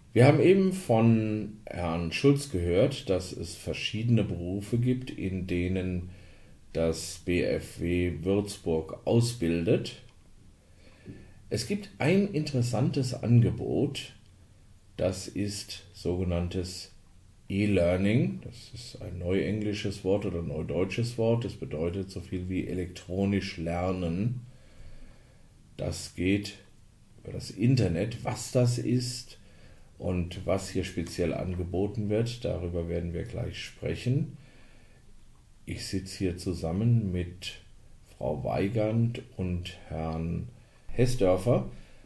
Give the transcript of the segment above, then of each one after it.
Wir haben eben von Herrn Schulz gehört, dass es verschiedene Berufe gibt, in denen das BFW Würzburg ausbildet. Es gibt ein interessantes Angebot, das ist sogenanntes E-Learning. Das ist ein neuenglisches Wort oder neudeutsches Wort. Das bedeutet so viel wie elektronisch lernen. Das geht über das Internet. Was das ist und was hier speziell angeboten wird, darüber werden wir gleich sprechen. Ich sitze hier zusammen mit Frau Weigand und Herrn Hessdörfer.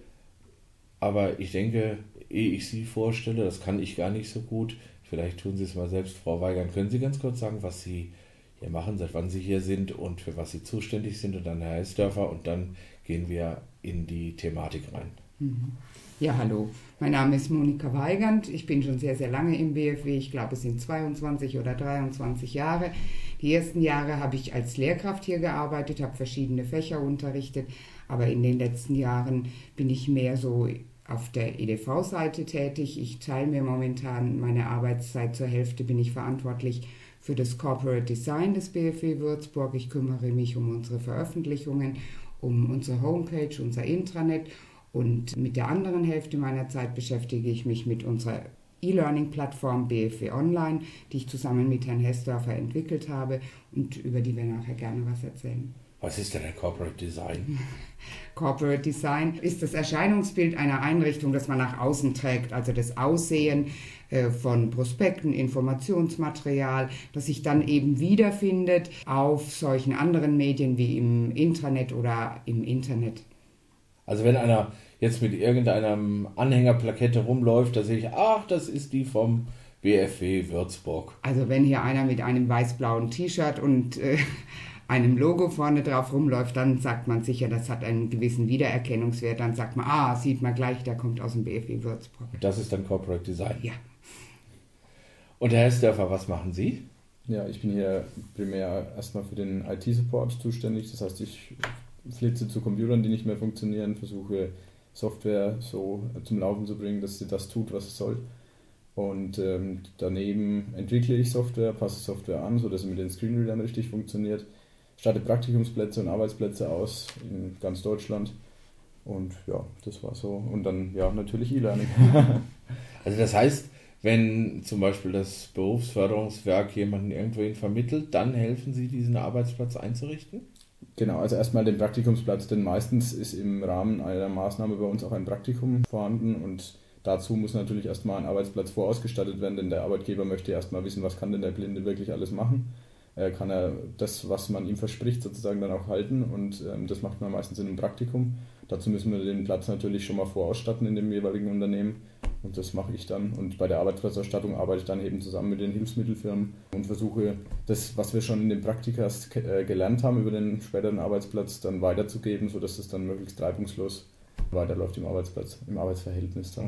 Aber ich denke, ehe ich Sie vorstelle, das kann ich gar nicht so gut. Vielleicht tun Sie es mal selbst, Frau Weigand. Können Sie ganz kurz sagen, was Sie hier machen, seit wann Sie hier sind und für was Sie zuständig sind? Und dann Herr Hessdörfer und dann gehen wir in die Thematik rein. Ja, hallo. Mein Name ist Monika Weigand. Ich bin schon sehr, sehr lange im BFW. Ich glaube, es sind 22 oder 23 Jahre. Die ersten Jahre habe ich als Lehrkraft hier gearbeitet, habe verschiedene Fächer unterrichtet. Aber in den letzten Jahren bin ich mehr so auf der EDV-Seite tätig. Ich teile mir momentan meine Arbeitszeit. Zur Hälfte bin ich verantwortlich für das Corporate Design des BFW Würzburg. Ich kümmere mich um unsere Veröffentlichungen, um unsere Homepage, unser Intranet. Und mit der anderen Hälfte meiner Zeit beschäftige ich mich mit unserer E-Learning-Plattform BFW Online, die ich zusammen mit Herrn Hessdörfer entwickelt habe und über die wir nachher gerne was erzählen. Was ist denn ein Corporate Design? Corporate Design ist das Erscheinungsbild einer Einrichtung, das man nach außen trägt, also das Aussehen von Prospekten, Informationsmaterial, das sich dann eben wiederfindet auf solchen anderen Medien wie im Intranet oder im Internet. Also wenn einer jetzt mit irgendeinem Anhängerplakette rumläuft, da sehe ich, ach, das ist die vom BFW Würzburg. Also wenn hier einer mit einem weiß-blauen T-Shirt und einem Logo vorne drauf rumläuft, dann sagt man sicher, das hat einen gewissen Wiedererkennungswert. Dann sagt man, sieht man gleich, der kommt aus dem BFW Würzburg. Das ist dann Corporate Design? Ja. Und Herr Hessdörfer, was machen Sie? Ja, ich bin hier primär erstmal für den IT-Support zuständig. Das heißt, ich flitze zu Computern, die nicht mehr funktionieren, versuche Software so zum Laufen zu bringen, dass sie das tut, was es soll. Und daneben entwickle ich Software, passe Software an, sodass sie mit den Screenreadern richtig funktioniert. Starte Praktikumsplätze und Arbeitsplätze aus in ganz Deutschland. Und ja, das war so. Und dann ja natürlich E-Learning. Also das heißt, wenn zum Beispiel das Berufsförderungswerk jemanden irgendwohin vermittelt, dann helfen Sie, diesen Arbeitsplatz einzurichten? Genau, also erstmal den Praktikumsplatz, denn meistens ist im Rahmen einer Maßnahme bei uns auch ein Praktikum vorhanden und dazu muss natürlich erstmal ein Arbeitsplatz vorausgestattet werden, denn der Arbeitgeber möchte erstmal wissen, was kann denn der Blinde wirklich alles machen. Kann er das, was man ihm verspricht, sozusagen dann auch halten und das macht man meistens in einem Praktikum. Dazu müssen wir den Platz natürlich schon mal vorausstatten in dem jeweiligen Unternehmen und das mache ich dann. Und bei der Arbeitsplatzausstattung arbeite ich dann eben zusammen mit den Hilfsmittelfirmen und versuche das, was wir schon in den Praktika gelernt haben über den späteren Arbeitsplatz, dann weiterzugeben, sodass es dann möglichst reibungslos weiterläuft im Arbeitsverhältnis dann.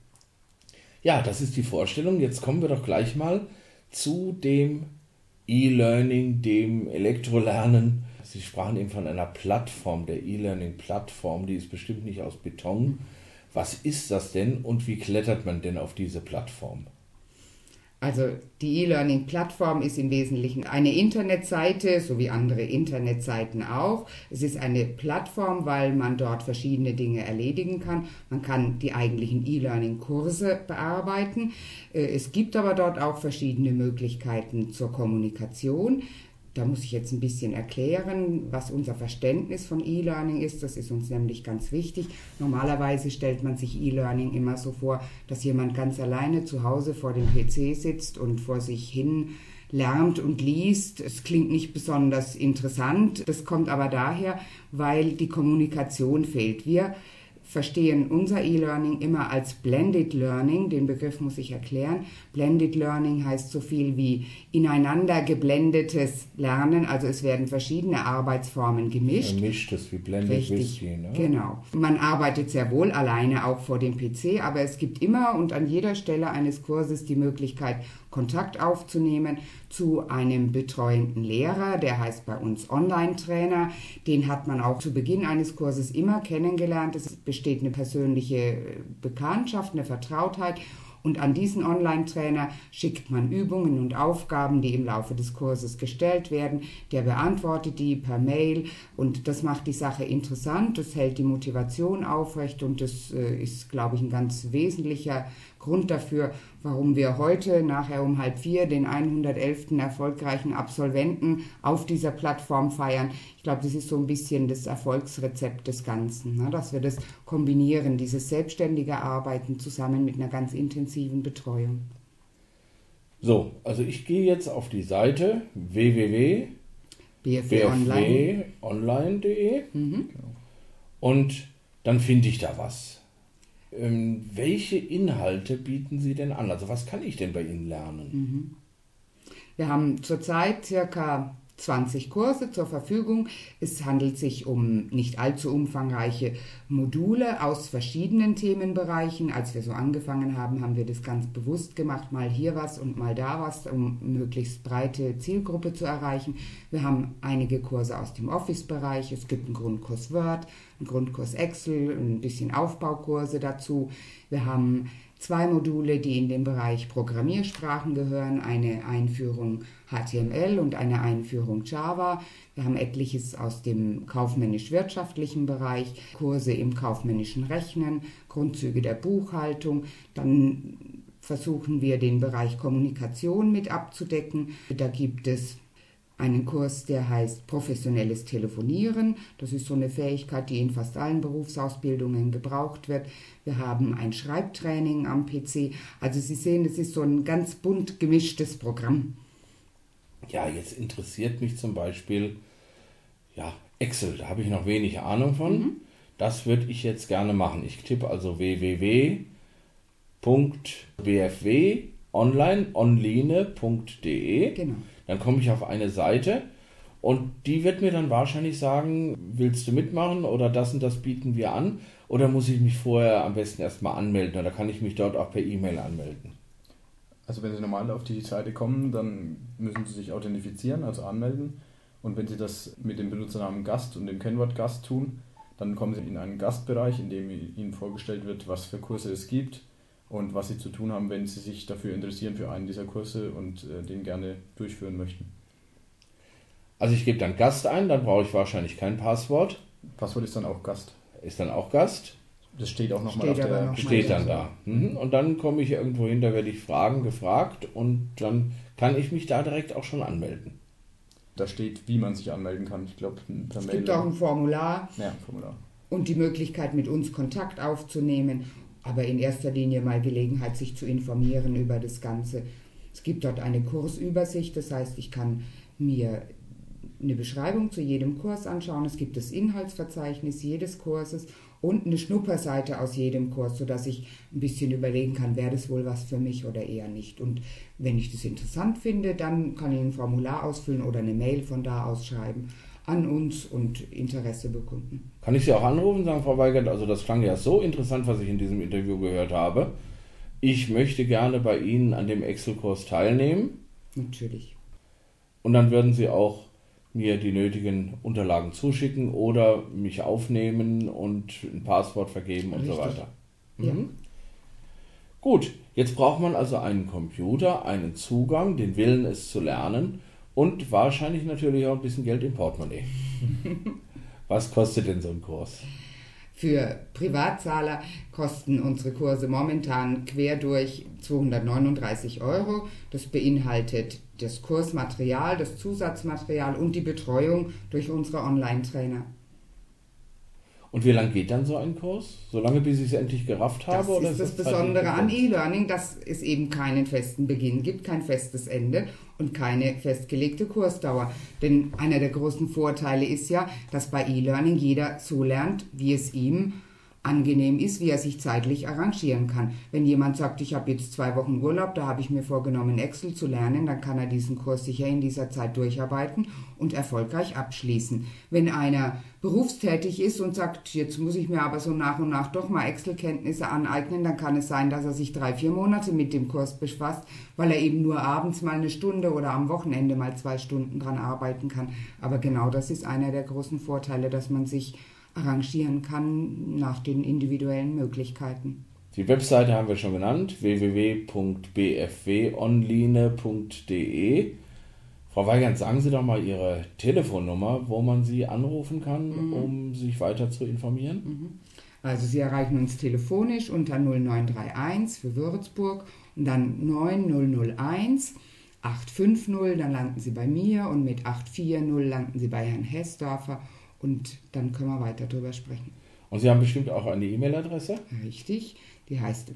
Ja, das ist die Vorstellung. Jetzt kommen wir doch gleich mal zu dem E-Learning, dem Elektrolernen. Sie sprachen eben von einer Plattform, der E-Learning-Plattform, die ist bestimmt nicht aus Beton. Was ist das denn und wie klettert man denn auf diese Plattform? Also die E-Learning-Plattform ist im Wesentlichen eine Internetseite, so wie andere Internetseiten auch. Es ist eine Plattform, weil man dort verschiedene Dinge erledigen kann. Man kann die eigentlichen E-Learning-Kurse bearbeiten. Es gibt aber dort auch verschiedene Möglichkeiten zur Kommunikation. Da muss ich jetzt ein bisschen erklären, was unser Verständnis von E-Learning ist. Das ist uns nämlich ganz wichtig. Normalerweise stellt man sich E-Learning immer so vor, dass jemand ganz alleine zu Hause vor dem PC sitzt und vor sich hin lernt und liest. Es klingt nicht besonders interessant. Das kommt aber daher, weil die Kommunikation fehlt. Wir verstehen unser E-Learning immer als Blended Learning. Den Begriff muss ich erklären. Blended Learning heißt so viel wie ineinander geblendetes Lernen. Also es werden verschiedene Arbeitsformen gemischt. Gemischtes wie Blended Whisky, ne? Genau. Man arbeitet sehr wohl alleine auch vor dem PC, aber es gibt immer und an jeder Stelle eines Kurses die Möglichkeit, Kontakt aufzunehmen zu einem betreuenden Lehrer, der heißt bei uns Online-Trainer. Den hat man auch zu Beginn eines Kurses immer kennengelernt. Es besteht eine persönliche Bekanntschaft, eine Vertrautheit. Und an diesen Online-Trainer schickt man Übungen und Aufgaben, die im Laufe des Kurses gestellt werden. Der beantwortet die per Mail und das macht die Sache interessant, das hält die Motivation aufrecht und das ist, glaube ich, ein ganz wesentlicher Grund dafür, warum wir heute nachher um 3:30 den 111. erfolgreichen Absolventen auf dieser Plattform feiern. Ich glaube, das ist so ein bisschen das Erfolgsrezept des Ganzen, ne? Dass wir das kombinieren, dieses selbstständige Arbeiten zusammen mit einer ganz intensiven Betreuung. So, also ich gehe jetzt auf die Seite www.bfwonline.de und dann finde ich da was. Welche Inhalte bieten Sie denn an? Also was kann ich denn bei Ihnen lernen? Wir haben zurzeit circa 20 Kurse zur Verfügung. Es handelt sich um nicht allzu umfangreiche Module aus verschiedenen Themenbereichen. Als wir so angefangen haben, haben wir das ganz bewusst gemacht, mal hier was und mal da was, um möglichst breite Zielgruppe zu erreichen. Wir haben einige Kurse aus dem Office-Bereich. Es gibt einen Grundkurs Word, einen Grundkurs Excel, ein bisschen Aufbaukurse dazu. Wir haben 2 Module, die in den Bereich Programmiersprachen gehören, eine Einführung HTML und eine Einführung Java. Wir haben etliches aus dem kaufmännisch-wirtschaftlichen Bereich, Kurse im kaufmännischen Rechnen, Grundzüge der Buchhaltung. Dann versuchen wir den Bereich Kommunikation mit abzudecken. Da gibt es einen Kurs, der heißt Professionelles Telefonieren. Das ist so eine Fähigkeit, die in fast allen Berufsausbildungen gebraucht wird. Wir haben ein Schreibtraining am PC. Also Sie sehen, es ist so ein ganz bunt gemischtes Programm. Ja, jetzt interessiert mich zum Beispiel Excel. Da habe ich noch wenig Ahnung von. Das würde ich jetzt gerne machen. Ich tippe also www.bfwonline.de. Genau. Dann komme ich auf eine Seite und die wird mir dann wahrscheinlich sagen, willst du mitmachen oder das und das bieten wir an oder muss ich mich vorher am besten erstmal anmelden oder kann ich mich dort auch per E-Mail anmelden? Also wenn Sie normal auf die Seite kommen, dann müssen Sie sich authentifizieren, also anmelden, und wenn Sie das mit dem Benutzernamen Gast und dem Kennwort Gast tun, dann kommen Sie in einen Gastbereich, in dem Ihnen vorgestellt wird, was für Kurse es gibt und was Sie zu tun haben, wenn Sie sich dafür interessieren für einen dieser Kurse und den gerne durchführen möchten. Also ich gebe dann Gast ein, dann brauche ich wahrscheinlich kein Passwort. Passwort ist dann auch Gast. Ist dann auch Gast. Das steht auch nochmal auf der... Steht dann da. Und dann komme ich irgendwo hin, da werde ich gefragt und dann kann ich mich da direkt auch schon anmelden. Da steht, wie man sich anmelden kann. Ich glaube, per Mail. Es gibt auch ein Formular. Ja, ein Formular. Und die Möglichkeit, mit uns Kontakt aufzunehmen. Aber in erster Linie mal Gelegenheit, sich zu informieren über das Ganze. Es gibt dort eine Kursübersicht, das heißt, ich kann mir eine Beschreibung zu jedem Kurs anschauen. Es gibt das Inhaltsverzeichnis jedes Kurses und eine Schnupperseite aus jedem Kurs, sodass ich ein bisschen überlegen kann, wäre das wohl was für mich oder eher nicht. Und wenn ich das interessant finde, dann kann ich ein Formular ausfüllen oder eine Mail von da aus schreiben an uns und Interesse bekunden. Kann ich Sie auch anrufen und sagen, Frau Weigert, also das klang ja so interessant, was ich in diesem Interview gehört habe. Ich möchte gerne bei Ihnen an dem Excel-Kurs teilnehmen. Natürlich. Und dann würden Sie auch mir die nötigen Unterlagen zuschicken oder mich aufnehmen und ein Passwort vergeben und Richtig. so weiter. Ja. Gut, jetzt braucht man also einen Computer, einen Zugang, den Willen es zu lernen und wahrscheinlich natürlich auch ein bisschen Geld im Portemonnaie. Was kostet denn so ein Kurs? Für Privatzahler kosten unsere Kurse momentan quer durch 239 €. Das beinhaltet das Kursmaterial, das Zusatzmaterial und die Betreuung durch unsere Online-Trainer. Und wie lange geht dann so ein Kurs? So lange, bis ich es endlich gerafft habe? Das oder ist das Besondere an E-Learning, dass es eben keinen festen Beginn gibt, kein festes Ende und keine festgelegte Kursdauer. Denn einer der großen Vorteile ist ja, dass bei E-Learning jeder so lernt, wie es ihm angenehm ist, wie er sich zeitlich arrangieren kann. Wenn jemand sagt, ich habe jetzt 2 Wochen Urlaub, da habe ich mir vorgenommen, Excel zu lernen, dann kann er diesen Kurs sicher in dieser Zeit durcharbeiten und erfolgreich abschließen. Wenn einer berufstätig ist und sagt, jetzt muss ich mir aber so nach und nach doch mal Excel-Kenntnisse aneignen, dann kann es sein, dass er sich 3-4 Monate mit dem Kurs befasst, weil er eben nur abends mal 1 Stunde oder am Wochenende mal 2 Stunden dran arbeiten kann. Aber genau das ist einer der großen Vorteile, dass man sich arrangieren kann nach den individuellen Möglichkeiten. Die Webseite haben wir schon genannt, www.bfwonline.de. Frau Weigand, sagen Sie doch mal Ihre Telefonnummer, wo man Sie anrufen kann, um sich weiter zu informieren. Also Sie erreichen uns telefonisch unter 0931 für Würzburg und dann 9001 850, dann landen Sie bei mir und mit 840 landen Sie bei Herrn Hessdorfer und dann können wir weiter drüber sprechen. Und Sie haben bestimmt auch eine E-Mail-Adresse? Richtig, die heißt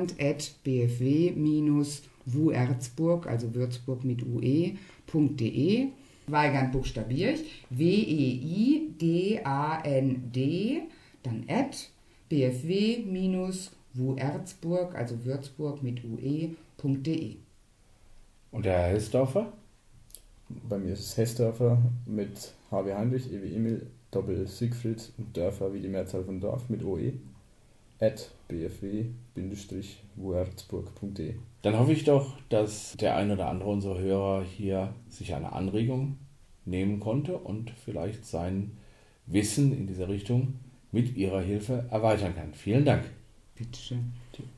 weigand@bfw-wuerzburg, also Würzburg mit ue.de. Weigand buchstabiere ich, WEIGAND, dann @bfw-wuerzburg, also Würzburg mit ue.de. Und der Herr Hessdorfer? Bei mir ist es Hessdorfer mit H wie Heinrich, E wie Emil, Doppel Siegfried und Dörfer wie die Mehrzahl von Dorf mit OE @bfw-wuerzburg.de. Dann hoffe ich doch, dass der ein oder andere unserer Hörer hier sich eine Anregung nehmen konnte und vielleicht sein Wissen in dieser Richtung mit Ihrer Hilfe erweitern kann. Vielen Dank. Bitteschön.